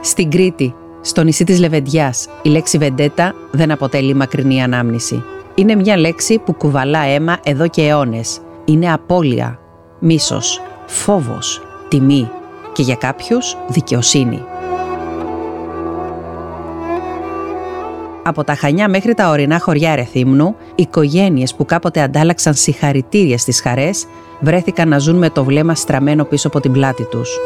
Στην Κρήτη, στο νησί της Λεβεντιάς, η λέξη βεντέτα δεν αποτελεί μακρινή ανάμνηση. Είναι μια λέξη που κουβαλά αίμα εδώ και αιώνες. Είναι απώλεια, μίσος, φόβος, τιμή και για κάποιους δικαιοσύνη. Από τα Χανιά μέχρι τα ορεινά χωριά Ρεθύμνου, οικογένειες που κάποτε αντάλλαξαν συγχαρητήρια στις χαρές, βρέθηκαν να ζουν με το βλέμμα στραμμένο πίσω από την πλάτη τους.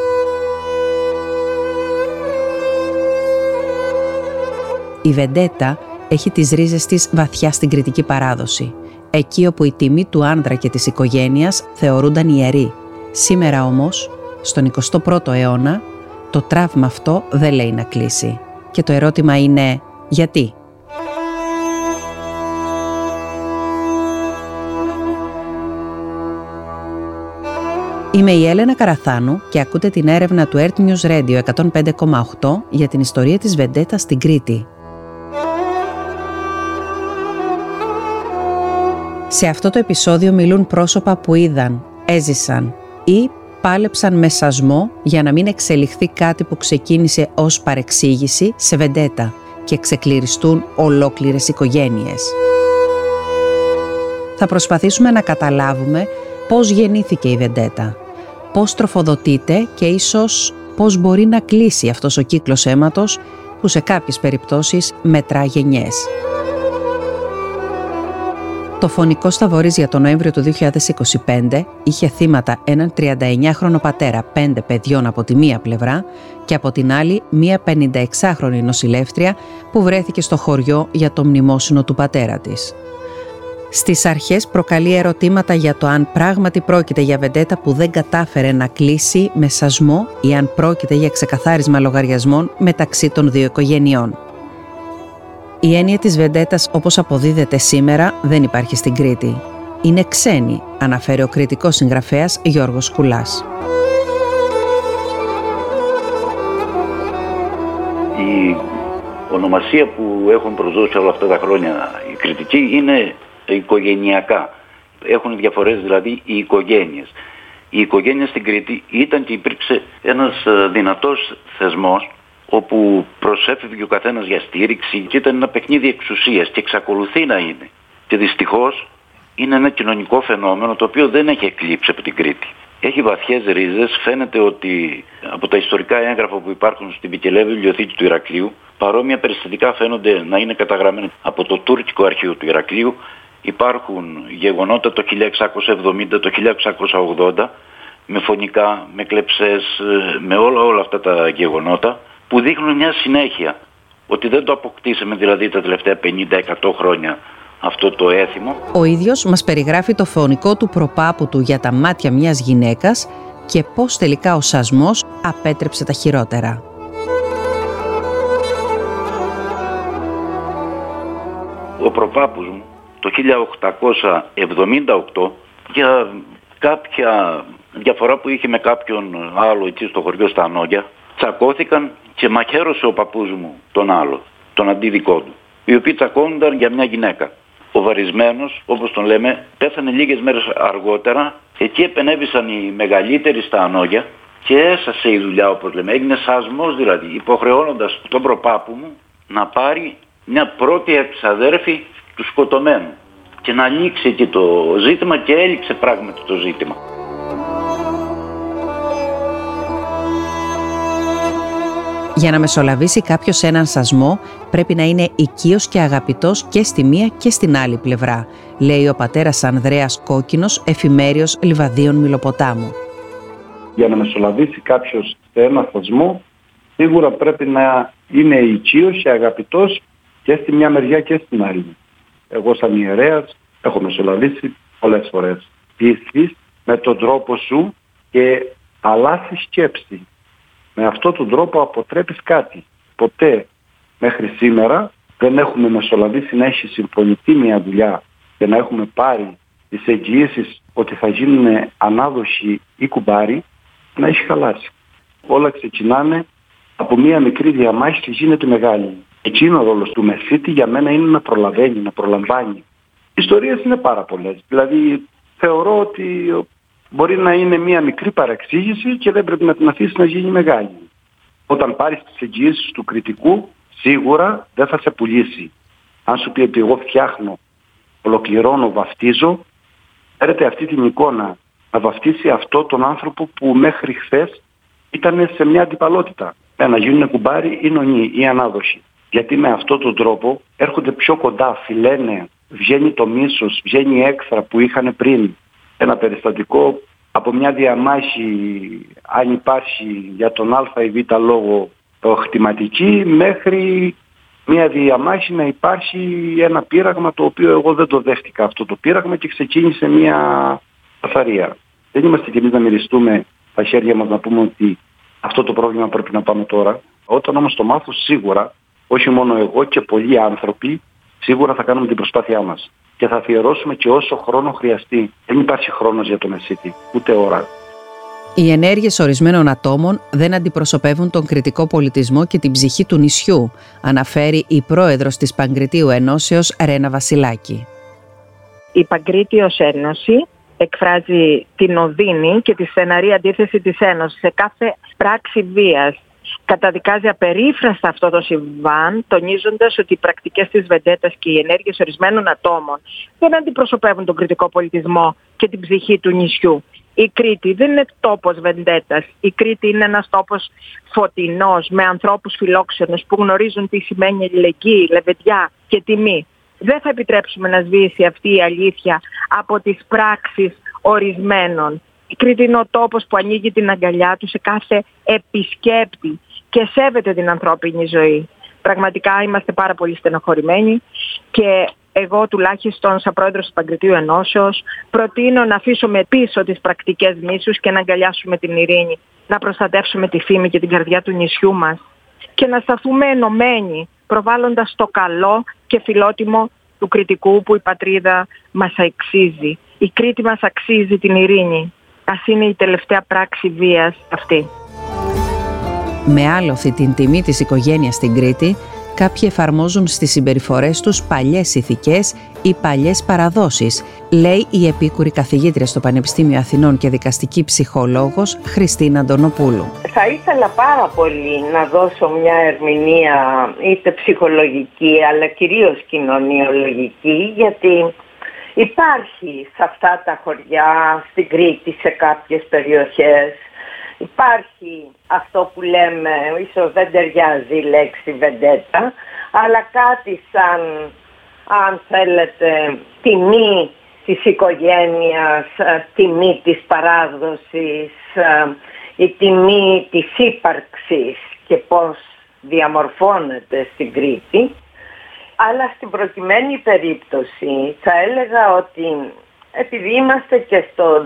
Η βεντέτα έχει τις ρίζες της βαθιά στην κρητική παράδοση, εκεί όπου η τιμή του άνδρα και της οικογένειας θεωρούνταν ιερή. Σήμερα όμως, στον 21ο αιώνα, το τραύμα αυτό δεν λέει να κλείσει. Και το ερώτημα είναι, γιατί? Είμαι η Έλενα Καραθάνου και ακούτε την έρευνα του Earth News Radio 105,8 για την ιστορία της βεντέτας στην Κρήτη. Σε αυτό το επεισόδιο μιλούν πρόσωπα που είδαν, έζησαν ή πάλεψαν με σασμό για να μην εξελιχθεί κάτι που ξεκίνησε ως παρεξήγηση σε βεντέτα και ξεκληριστούν ολόκληρες οικογένειες. Θα προσπαθήσουμε να καταλάβουμε πώς γεννήθηκε η βεντέτα, πώς τροφοδοτείται και ίσως πώς μπορεί να κλείσει αυτός ο κύκλος αίματος που σε κάποιες περιπτώσεις μετρά γενιές. Το φωνικό Σταβορής για τον Νοέμβριο του 2025 είχε θύματα έναν 39χρονο πατέρα 5 παιδιών από τη μία πλευρά και από την άλλη μία 56χρονη νοσηλεύτρια που βρέθηκε στο χωριό για το μνημόσυνο του πατέρα της. Στις αρχές προκαλεί ερωτήματα για το αν πράγματι πρόκειται για βεντέτα που δεν κατάφερε να κλείσει με σασμό ή αν πρόκειται για ξεκαθάρισμα λογαριασμών μεταξύ των δύο οικογενειών. Η έννοια της βεντέτας όπως αποδίδεται σήμερα δεν υπάρχει στην Κρήτη. Είναι ξένη, αναφέρει ο κρητικός συγγραφέας Γιώργος Κουλάς. Η ονομασία που έχουν προσδώσει όλα αυτά τα χρόνια οι κριτικοί είναι οικογενειακά. Έχουν διαφορές δηλαδή οι οικογένειες. Η οικογένεια στην Κρήτη ήταν και υπήρξε ένας δυνατός θεσμός όπου προσέφευγε ο καθένας για στήριξη και ήταν ένα παιχνίδι εξουσίας και εξακολουθεί να είναι. Και δυστυχώς είναι ένα κοινωνικό φαινόμενο το οποίο δεν έχει εκλείψει από την Κρήτη. Έχει βαθιές ρίζες, φαίνεται ότι από τα ιστορικά έγγραφα που υπάρχουν στην Πικελαία Βιβλιοθήκη του Ηρακλείου, παρόμοια περιστατικά φαίνονται να είναι καταγραμμένα από το τουρκικό αρχείο του Ηρακλείου. Υπάρχουν γεγονότα το 1670, το 1680, με φωνικά, με κλεψές, με όλα αυτά τα γεγονότα, που δείχνουν μια συνέχεια, ότι δεν το αποκτήσαμε δηλαδή τα τελευταία 50-100 χρόνια αυτό το έθιμο. Ο ίδιος μας περιγράφει το φωνικό του προπάπου του για τα μάτια μιας γυναίκας και πώς τελικά ο σασμός απέτρεψε τα χειρότερα. Ο προπάπους μου το 1878 για κάποια διαφορά που είχε με κάποιον άλλο εκεί στο χωριό στα Ανόγια, τσακώθηκαν και μαχαίρωσε ο παππούς μου τον άλλο, τον αντίδικό του, οι οποίοι τσακώνονταν για μια γυναίκα. Ο βαρισμένος, όπως τον λέμε, πέθανε λίγες μέρες αργότερα. Εκεί επενέβησαν οι μεγαλύτεροι στα Ανόγια και έσασε η δουλειά, όπως λέμε. Έγινε σασμός δηλαδή, υποχρεώνοντας τον προπάπου μου να πάρει μια πρώτη εξαδέρφη του σκοτωμένου και να λήξει εκεί το ζήτημα, και έληξε πράγματι το ζήτημα. Για να μεσολαβήσει κάποιος έναν σασμό, πρέπει να είναι οικείος και αγαπητός και στη μία και στην άλλη πλευρά, λέει ο πατέρας Ανδρέας Κόκκινος, εφημέριος Λιβαδίων Μιλοποτάμου. Για να μεσολαβήσει κάποιος σε ένα σασμό, σίγουρα πρέπει να είναι οικείος και αγαπητός και στη μια μεριά και στην άλλη. Εγώ σαν ιερέας έχω μεσολαβήσει πολλές φορές. Πείθεις με τον τρόπο σου και αλλάζει σκέψη. Με αυτόν τον τρόπο αποτρέπεις κάτι. Ποτέ μέχρι σήμερα δεν έχουμε μεσολαβήσει να έχει συμφωνηθεί μια δουλειά και να έχουμε πάρει τις εγγυήσεις ότι θα γίνουν ανάδοχοι ή κουμπάροι, να έχει χαλάσει. Όλα ξεκινάνε από μια μικρή διαμάχη και γίνεται μεγάλη. Εκείνο ο ρόλος του μεσίτη για μένα είναι να προλαβαίνει, να προλαμβάνει. Οι ιστορίες είναι πάρα πολλές. Δηλαδή θεωρώ ότι μπορεί να είναι μια μικρή παραξήγηση και δεν πρέπει να την αφήσει να γίνει μεγάλη. Όταν πάρεις τις εγγυήσεις του κριτικού, σίγουρα δεν θα σε πουλήσει. Αν σου πει ότι εγώ φτιάχνω, ολοκληρώνω, βαφτίζω, έρετε αυτή την εικόνα να βαφτίσει αυτό τον άνθρωπο που μέχρι χθες ήταν σε μια αντιπαλότητα. Να γίνουν κουμπάρι ή νονοί ή ανάδοχοι. Γιατί με αυτόν τον τρόπο έρχονται πιο κοντά, φιλένε, βγαίνει το μίσος, βγαίνει η έξτρα που είχαν πριν. Ένα περιστατικό από μια διαμάχη, αν υπάρχει για τον α ή β λόγο χτηματική, μέχρι μια διαμάχη να υπάρχει ένα πείραγμα το οποίο εγώ δεν το δέχτηκα αυτό το πείραγμα και ξεκίνησε μια καθαρία. Δεν είμαστε κι εμείς να μυριστούμε τα χέρια μας να πούμε ότι αυτό το πρόβλημα πρέπει να πάμε τώρα. Όταν όμως το μάθω σίγουρα, όχι μόνο εγώ και πολλοί άνθρωποι, σίγουρα θα κάνουμε την προσπάθειά μας. Και θα αφιερώσουμε και όσο χρόνο χρειαστεί. Δεν υπάρχει χρόνος για το μεσίτη, ούτε ώρα. Οι ενέργειες ορισμένων ατόμων δεν αντιπροσωπεύουν τον κριτικό πολιτισμό και την ψυχή του νησιού, αναφέρει η πρόεδρος της Παγκριτίου Ενώσεως, Ρένα Βασιλάκη. Η Παγκρίτιος Ένωση εκφράζει την οδύνη και τη στεναρή αντίθεση της Ένωσης σε κάθε πράξη βίας. Καταδικάζει απερίφραστα αυτό το συμβάν, τονίζοντας ότι οι πρακτικές της βεντέτας και οι ενέργειες ορισμένων ατόμων δεν αντιπροσωπεύουν τον κριτικό πολιτισμό και την ψυχή του νησιού. Η Κρήτη δεν είναι τόπος βεντέτας. Η Κρήτη είναι ένας τόπος φωτεινός, με ανθρώπους φιλόξενους που γνωρίζουν τι σημαίνει αλληλεγγύη, λεβεντιά και τιμή. Δεν θα επιτρέψουμε να σβήσει αυτή η αλήθεια από τις πράξεις ορισμένων. Η Κρήτη είναι ο τόπος που ανοίγει την αγκαλιά του σε κάθε επισκέπτη και σέβεται την ανθρώπινη ζωή. Πραγματικά είμαστε πάρα πολύ στενοχωρημένοι και εγώ τουλάχιστον σαν πρόεδρος της Παγκριτίου Ενώσεως προτείνω να αφήσουμε πίσω τις πρακτικές μίσους και να αγκαλιάσουμε την ειρήνη, να προστατεύσουμε τη φήμη και την καρδιά του νησιού μας και να σταθούμε ενωμένοι προβάλλοντας το καλό και φιλότιμο του κριτικού που η πατρίδα μας αξίζει. Η Κρήτη μας αξίζει την ειρήνη. Ας είναι η τελευταία πράξη βίας αυτή. Με άλοθη την τιμή της οικογένειας στην Κρήτη, κάποιοι εφαρμόζουν στις συμπεριφορές τους παλιές ηθικές ή παλιές παραδόσεις, λέει η επίκουρη καθηγήτρια στο Πανεπιστήμιο Αθηνών και δικαστική ψυχολόγος Χριστίνα Αντωνοπούλου. Θα ήθελα πάρα πολύ να δώσω μια ερμηνεία είτε ψυχολογική αλλά κυρίως κοινωνιολογική, γιατί υπάρχει σε αυτά τα χωριά, στην Κρήτη, σε κάποιες περιοχές, υπάρχει αυτό που λέμε, ίσως δεν ταιριάζει η λέξη βεντέτα, αλλά κάτι σαν, αν θέλετε, τιμή της οικογένειας, τιμή της παράδοσης, η τιμή της ύπαρξης και πώς διαμορφώνεται στην Κρήτη. Αλλά στην προκειμένη περίπτωση θα έλεγα ότι επειδή είμαστε και στο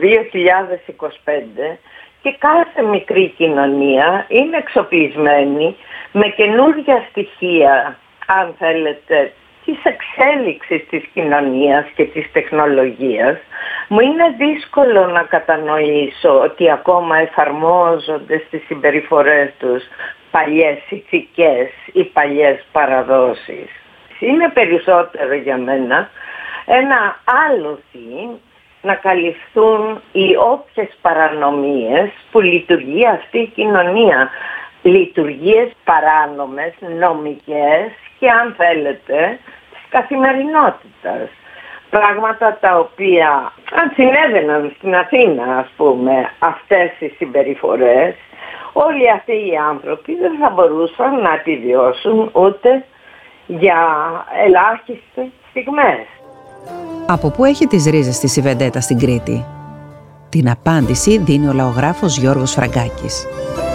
2025 και κάθε μικρή κοινωνία είναι εξοπλισμένη με καινούργια στοιχεία, αν θέλετε, της εξέλιξης της κοινωνίας και της τεχνολογίας, μου είναι δύσκολο να κατανοήσω ότι ακόμα εφαρμόζονται στις συμπεριφορές τους παλιές ηθικές ή παλιές παραδόσεις. Είναι περισσότερο για μένα ένα άλοθη να καλυφθούν οι όποιες παρανομίες που λειτουργεί αυτή η κοινωνία. Λειτουργίες παράνομες, νομικές και αν θέλετε της καθημερινότητας. Πράγματα τα οποία αν συνέβαιναν στην Αθήνα, ας πούμε, αυτές οι συμπεριφορές, όλοι αυτοί οι άνθρωποι δεν θα μπορούσαν να επιβιώσουν ούτε για ελάχιστες στιγμές. Από πού έχει τις ρίζες της η βεντέτα στην Κρήτη? Την απάντηση δίνει ο λαογράφος Γιώργος Φραγκάκης.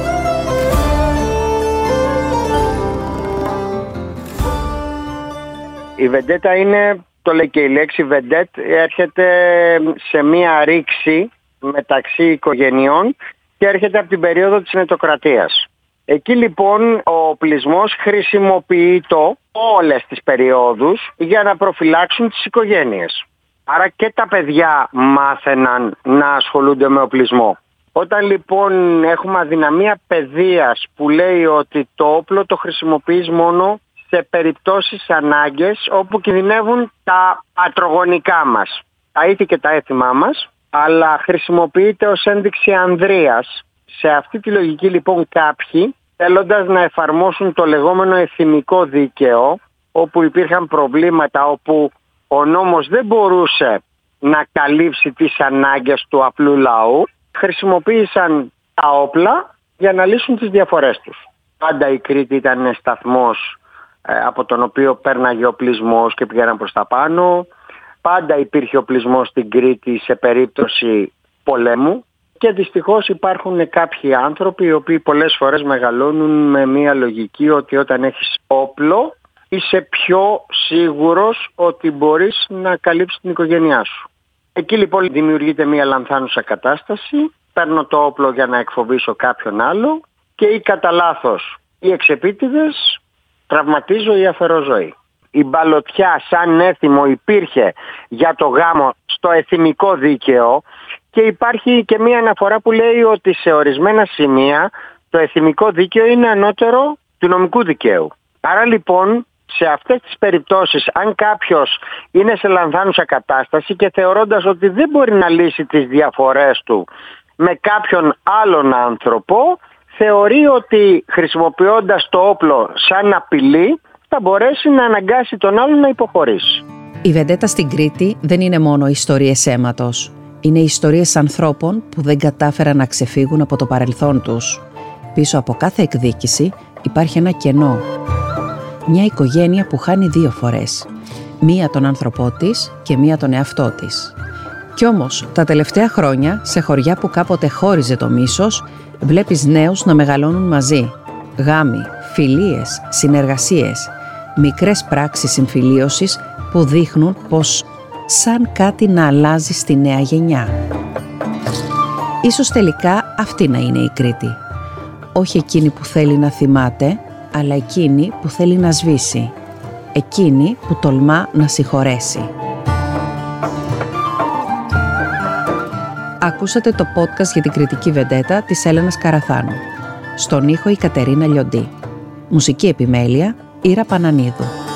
Η βεντέτα είναι, το λέει και η λέξη βεντέτ, έρχεται σε μία ρήξη μεταξύ οικογενειών και έρχεται από την περίοδο της νετοκρατίας. Εκεί λοιπόν ο οπλισμός χρησιμοποιείται όλες τις περιόδους για να προφυλάξουν τις οικογένειες. Άρα και τα παιδιά μάθαιναν να ασχολούνται με οπλισμό. Όταν λοιπόν έχουμε αδυναμία παιδείας που λέει ότι το όπλο το χρησιμοποιείς μόνο σε περιπτώσεις ανάγκες όπου κινδυνεύουν τα πατρογονικά μας, τα ήθη και τα έθιμά μας, αλλά χρησιμοποιείται ως ένδειξη ανδρείας. Σε αυτή τη λογική λοιπόν κάποιοι θέλοντας να εφαρμόσουν το λεγόμενο εθιμικό δίκαιο, όπου υπήρχαν προβλήματα, όπου ο νόμος δεν μπορούσε να καλύψει τις ανάγκες του απλού λαού, χρησιμοποίησαν τα όπλα για να λύσουν τις διαφορές τους. Πάντα η Κρήτη ήταν σταθμός από τον οποίο πέρναγε οπλισμός και πήγαιναν προς τα πάνω. Πάντα υπήρχε οπλισμός στην Κρήτη σε περίπτωση πολέμου. Και δυστυχώς υπάρχουν κάποιοι άνθρωποι οι οποίοι πολλές φορές μεγαλώνουν με μια λογική ότι όταν έχεις όπλο είσαι πιο σίγουρος ότι μπορείς να καλύψεις την οικογένειά σου. Εκεί λοιπόν δημιουργείται μια λανθάνουσα κατάσταση. Παίρνω το όπλο για να εκφοβήσω κάποιον άλλο και ή κατά λάθος οι εξεπίτηδες τραυματίζω ή αφαιρώ ζωή. Η μπαλωτιά σαν έθιμο υπήρχε για το γάμο στο εθιμικό δίκαιο και υπάρχει και μια αναφορά που λέει ότι σε ορισμένα σημεία το εθιμικό δίκαιο είναι ανώτερο του νομικού δικαίου. Άρα λοιπόν σε αυτές τις περιπτώσεις, αν κάποιος είναι σε λανθάνουσα κατάσταση και θεωρώντας ότι δεν μπορεί να λύσει τις διαφορές του με κάποιον άλλον άνθρωπο, θεωρεί ότι χρησιμοποιώντας το όπλο σαν απειλή θα μπορέσει να αναγκάσει τον άλλον να υποχωρήσει. Η βεντέτα στην Κρήτη δεν είναι μόνο ιστορίες αίματος. Είναι ιστορίες ανθρώπων που δεν κατάφεραν να ξεφύγουν από το παρελθόν τους. Πίσω από κάθε εκδίκηση υπάρχει ένα κενό. Μια οικογένεια που χάνει 2 φορές. Μία τον άνθρωπό της και μία τον εαυτό της. Κι όμως, τα τελευταία χρόνια, σε χωριά που κάποτε χώριζε το μίσος, βλέπεις νέους να μεγαλώνουν μαζί. Γάμοι, φιλίες, συνεργασίες, μικρές πράξεις συμφιλίωσης που δείχνουν πως σαν κάτι να αλλάζει στη νέα γενιά. Ίσως τελικά αυτή να είναι η Κρήτη. Όχι εκείνη που θέλει να θυμάται, αλλά εκείνη που θέλει να σβήσει. Εκείνη που τολμά να συγχωρέσει. Ακούσατε το podcast για την κριτική βεντέτα της Έλενας Καραθάνου. Στον ήχο η Κατερίνα Λιοντή. Μουσική επιμέλεια Ήρα Πανανίδου.